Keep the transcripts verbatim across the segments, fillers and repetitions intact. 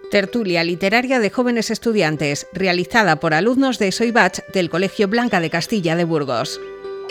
Tertulia literaria de jóvenes estudiantes, realizada por alumnos de Soibach del Colegio Blanca de Castilla de Burgos.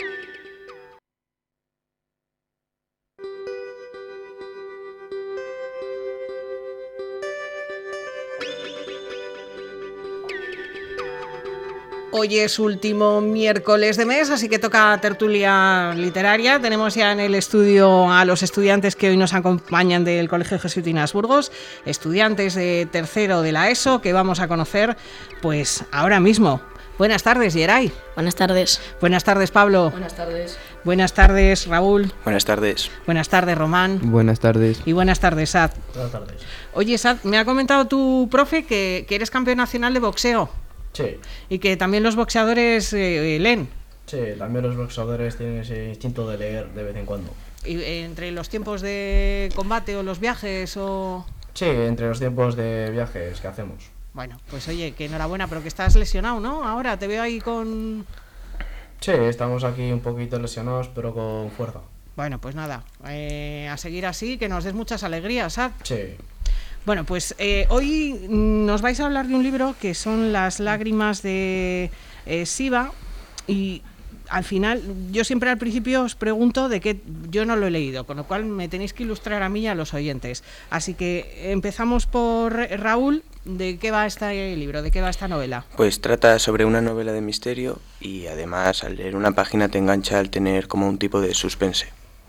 Hoy es último miércoles de mes, así que toca tertulia literaria. Tenemos ya en el estudio a los estudiantes que hoy nos acompañan del Colegio Jesuitinas Burgos, estudiantes de tercero de la ESO, que vamos a conocer pues ahora mismo. Buenas tardes, Yeray. Buenas tardes. Buenas tardes, Pablo. Buenas tardes. Buenas tardes, Raúl. Buenas tardes. Buenas tardes, Román. Buenas tardes. Y buenas tardes, Sad. Buenas tardes. Oye, Sad, me ha comentado tu profe que, que eres campeón nacional de boxeo. Sí. Y que también los boxeadores eh, leen. Sí, también los boxeadores tienen ese instinto de leer de vez en cuando. ¿Y eh, entre los tiempos de combate o los viajes o...? Sí, entre los tiempos de viajes que hacemos. Bueno, pues oye, que enhorabuena, pero que estás lesionado, ¿no? Ahora te veo ahí con... Sí, estamos aquí un poquito lesionados, pero con fuerza. Bueno, pues nada, eh, a seguir así, que nos des muchas alegrías, ¿sabes? Sí. Bueno, pues eh, hoy nos vais a hablar de un libro que son Las lágrimas de eh, Siva, y al final, yo siempre al principio os pregunto de qué, yo no lo he leído, con lo cual me tenéis que ilustrar a mí y a los oyentes. Así que empezamos por Raúl. ¿De qué va este libro? ¿De qué va esta novela? Pues trata sobre una novela de misterio y además al leer una página te engancha al tener como un tipo de suspense.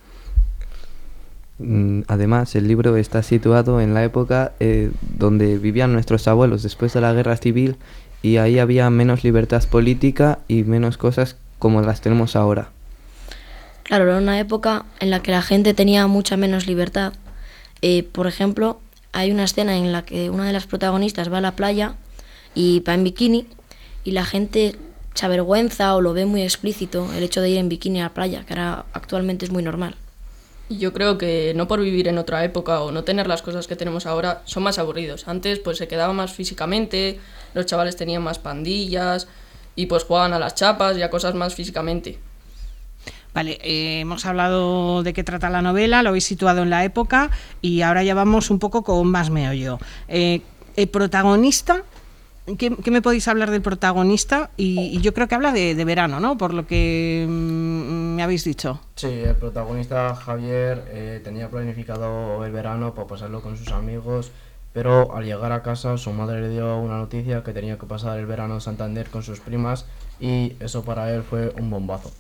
Además, el libro está situado en la época eh, donde vivían nuestros abuelos después de la guerra civil, y ahí había menos libertad política y menos cosas como las tenemos ahora. Claro, era una época en la que la gente tenía mucha menos libertad. Eh, por ejemplo, hay una escena en la que una de las protagonistas va a la playa y va en bikini, y la gente se avergüenza o lo ve muy explícito el hecho de ir en bikini a la playa, que ahora actualmente es muy normal. Yo creo que no por vivir en otra época o no tener las cosas que tenemos ahora son más aburridos. Antes pues se quedaba más físicamente, los chavales tenían más pandillas y pues jugaban a las chapas y a cosas más físicamente. Vale, eh, hemos hablado de qué trata la novela, lo habéis situado en la época y ahora ya vamos un poco con más meollo. Eh, el protagonista, ¿qué, ¿qué me podéis hablar del protagonista? Y, y yo creo que habla de, de verano, ¿no? Por lo que mm, me habéis dicho. Sí, el protagonista Javier eh, tenía planificado el verano para pasarlo con sus amigos, pero al llegar a casa su madre le dio una noticia que tenía que pasar el verano en Santander con sus primas, y eso para él fue un bombazo.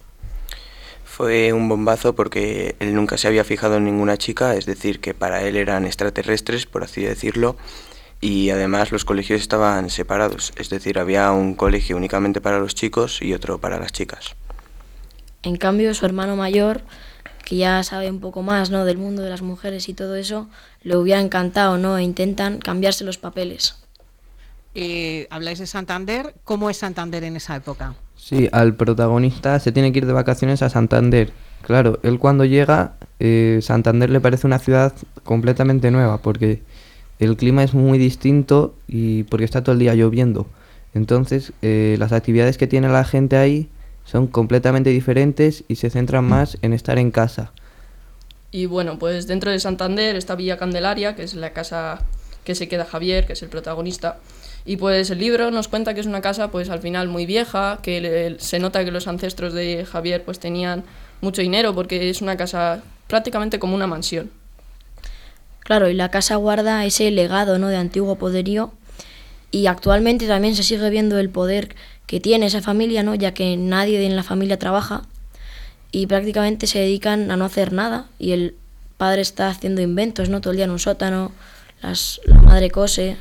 Fue un bombazo porque él nunca se había fijado en ninguna chica, es decir, que para él eran extraterrestres, por así decirlo, y además los colegios estaban separados, es decir, había un colegio únicamente para los chicos y otro para las chicas. En cambio, su hermano mayor, que ya sabe un poco más, ¿no?, del mundo de las mujeres y todo eso, le hubiera encantado, ¿no? E intentan cambiarse los papeles. Eh, habláis de Santander, ¿cómo es Santander en esa época? Sí, al protagonista se tiene que ir de vacaciones a Santander. Claro, él cuando llega, eh, Santander le parece una ciudad completamente nueva, porque el clima es muy distinto y porque está todo el día lloviendo. Entonces, eh, las actividades que tiene la gente ahí son completamente diferentes y se centran más en estar en casa. Y bueno, pues dentro de Santander está Villa Candelaria, que es la casa que se queda Javier, que es el protagonista. Y pues el libro nos cuenta que es una casa pues al final muy vieja, que le, se nota que los ancestros de Javier pues tenían mucho dinero, porque es una casa prácticamente como una mansión. Claro, y la casa guarda ese legado, ¿no?, de antiguo poderío, y actualmente también se sigue viendo el poder que tiene esa familia, ¿no?, ya que nadie en la familia trabaja y prácticamente se dedican a no hacer nada, y el padre está haciendo inventos, ¿no?, todo el día en un sótano, las, la madre cose.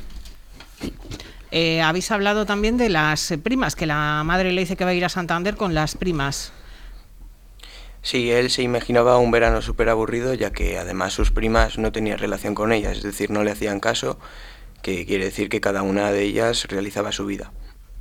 Eh, habéis hablado también de las eh, primas, que la madre le dice que va a ir a Santander con las primas. Sí, él se imaginaba un verano súper aburrido, ya que además sus primas no tenían relación con ellas, es decir, no le hacían caso, que quiere decir que cada una de ellas realizaba su vida.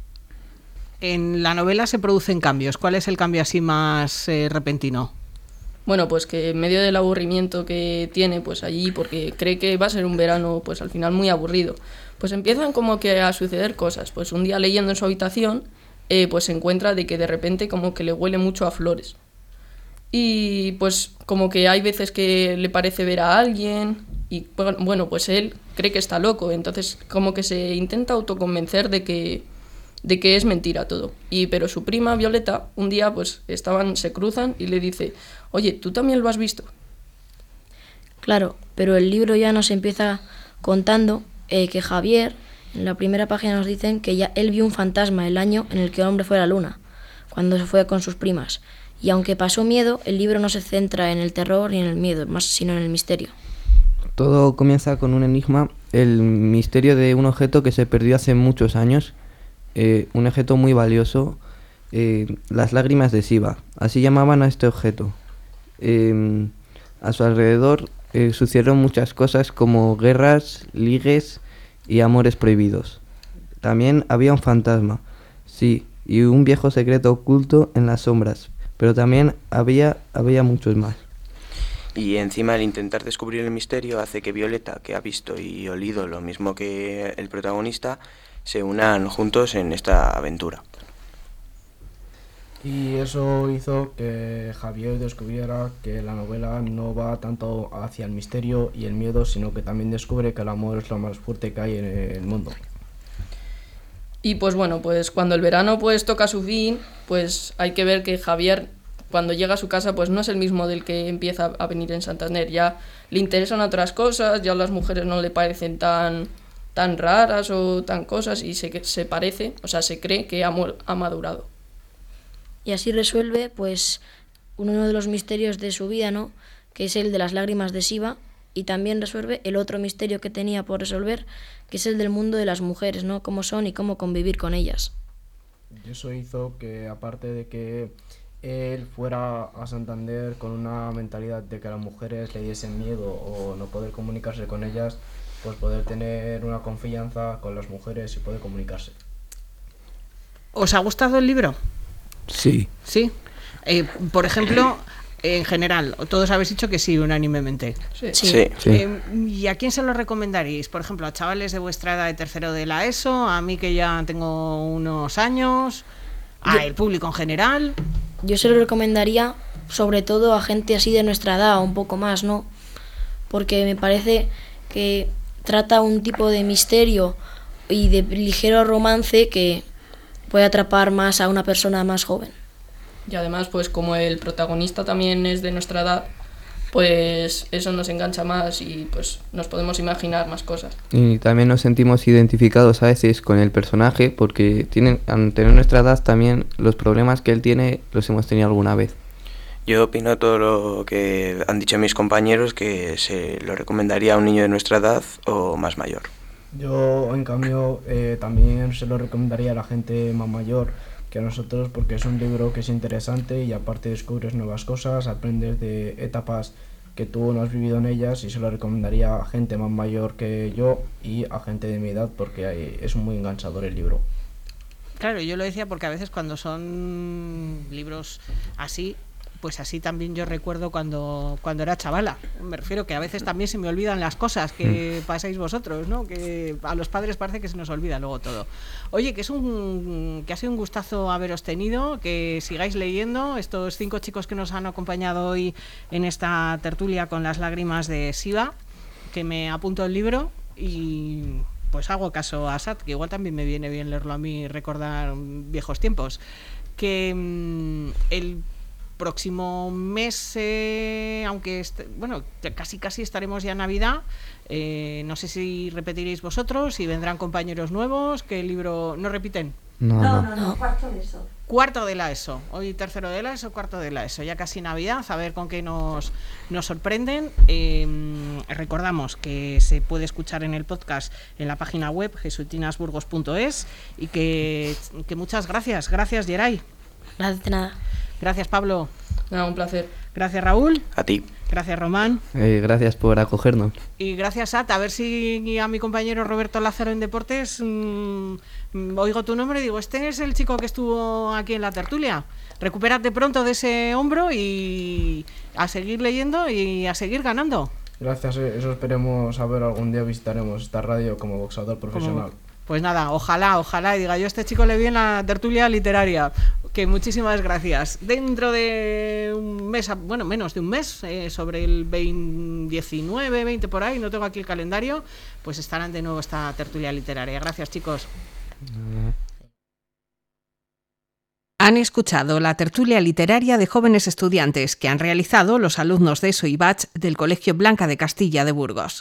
En la novela se producen cambios. ¿Cuál es el cambio así más eh, repentino? Bueno, pues que en medio del aburrimiento que tiene pues allí, porque cree que va a ser un verano pues al final muy aburrido, pues empiezan como que a suceder cosas. Pues un día leyendo en su habitación, eh, pues se encuentra de que de repente como que le huele mucho a flores. Y pues como que hay veces que le parece ver a alguien, Y bueno, pues él cree que está loco, entonces como que se intenta autoconvencer de que, de que es mentira todo. Y, pero su prima Violeta, un día pues estaban, se cruzan y le dice, oye, ¿tú también lo has visto? Claro, pero el libro ya nos empieza contando eh, que Javier, en la primera página nos dicen que ya él vio un fantasma el año en el que el hombre fue a la luna, cuando se fue con sus primas. Y aunque pasó miedo, el libro no se centra en el terror ni en el miedo, más sino en el misterio. Todo comienza con un enigma, el misterio de un objeto que se perdió hace muchos años, eh, un objeto muy valioso, eh, las lágrimas de Siva, así llamaban a este objeto. Eh, a su alrededor eh, sucedieron muchas cosas como guerras, ligues y amores prohibidos. También había un fantasma, sí, y un viejo secreto oculto en las sombras, pero también había, había muchos más. Y encima el intentar descubrir el misterio hace que Violeta, que ha visto y olido lo mismo que el protagonista, se unan juntos en esta aventura. Y eso hizo que Javier descubriera que la novela no va tanto hacia el misterio y el miedo, sino que también descubre que el amor es lo más fuerte que hay en el mundo. Y pues bueno, pues cuando el verano pues toca su fin, pues hay que ver que Javier, cuando llega a su casa, pues no es el mismo del que empieza a venir en Santander. Ya le interesan otras cosas, ya las mujeres no le parecen tan, tan raras o tan cosas, y se, se parece, o sea, se cree que ha, ha madurado. Y así resuelve, pues, uno de los misterios de su vida, ¿no? Que es el de las lágrimas de Siva, y también resuelve el otro misterio que tenía por resolver, que es el del mundo de las mujeres, ¿no? Cómo son y cómo convivir con ellas. Y eso hizo que, aparte de que él fuera a Santander con una mentalidad de que a las mujeres le diesen miedo o no poder comunicarse con ellas, pues poder tener una confianza con las mujeres y poder comunicarse. ¿Os ha gustado el libro? Sí. Sí. Eh, por ejemplo, en general, todos habéis dicho que sí, unánimemente. Sí. Sí. Sí. Sí. Eh, ¿Y a quién se lo recomendaríais? Por ejemplo, a chavales de vuestra edad de tercero de la ESO, a mí que ya tengo unos años, a el público en general. Yo se lo recomendaría sobre todo a gente así de nuestra edad, un poco más, ¿no? Porque me parece que trata un tipo de misterio y de ligero romance que puede atrapar más a una persona más joven. Y además, pues como el protagonista también es de nuestra edad, pues eso nos engancha más y pues nos podemos imaginar más cosas. Y también nos sentimos identificados a veces con el personaje porque tienen, al tener nuestra edad también los problemas que él tiene los hemos tenido alguna vez. Yo opino todo lo que han dicho mis compañeros, que se lo recomendaría a un niño de nuestra edad o más mayor. Yo, en cambio, eh, también se lo recomendaría a la gente más mayor que a nosotros, porque es un libro que es interesante y aparte descubres nuevas cosas, aprendes de etapas que tú no has vivido en ellas, y se lo recomendaría a gente más mayor que yo y a gente de mi edad, porque hay, es muy enganchador el libro. Claro, yo lo decía porque a veces cuando son libros así, pues así también yo recuerdo cuando, cuando era chavala. Me refiero que a veces también se me olvidan las cosas que pasáis vosotros, ¿no? Que a los padres parece que se nos olvida luego todo. Oye, que es un que ha sido un gustazo haberos tenido, que sigáis leyendo, estos cinco chicos que nos han acompañado hoy en esta tertulia con las lágrimas de Siva, que me apunto el libro y pues hago caso a Sat, que igual también me viene bien leerlo a mí, recordar viejos tiempos. Que mmm, el próximo mes, eh, aunque est- bueno, casi casi estaremos ya en Navidad, eh, no sé si repetiréis vosotros, si vendrán compañeros nuevos, que el libro no repiten. No, No, no. no, no, cuarto de eso. Cuarto de la ESO, hoy tercero de la ESO, cuarto de la ESO, ya casi Navidad, a ver con qué nos, nos sorprenden. Eh, recordamos que se puede escuchar en el podcast en la página web jesuitinasburgos punto es y que, que muchas gracias, gracias Geray, Gracias de nada. gracias Pablo, Nada, un placer. gracias Raúl, A ti. gracias Román. Eh, gracias por acogernos. Y gracias, Sat. A ver si a mi compañero Roberto Lázaro en Deportes mmm, oigo tu nombre y digo, este es el chico que estuvo aquí en la tertulia. Recupérate pronto de ese hombro y a seguir leyendo y a seguir ganando. Gracias, eso esperemos a ver, algún día visitaremos esta radio como boxeador profesional. Como- Pues nada, ojalá, ojalá, y diga yo, a este chico le viene la tertulia literaria. Que muchísimas gracias. Dentro de un mes, bueno, menos de un mes, eh, sobre el veinte, diecinueve, veinte por ahí, no tengo aquí el calendario, pues estarán de nuevo esta tertulia literaria. Gracias, chicos. Han escuchado la tertulia literaria de jóvenes estudiantes que han realizado los alumnos de E S O y B A C H del Colegio Blanca de Castilla de Burgos.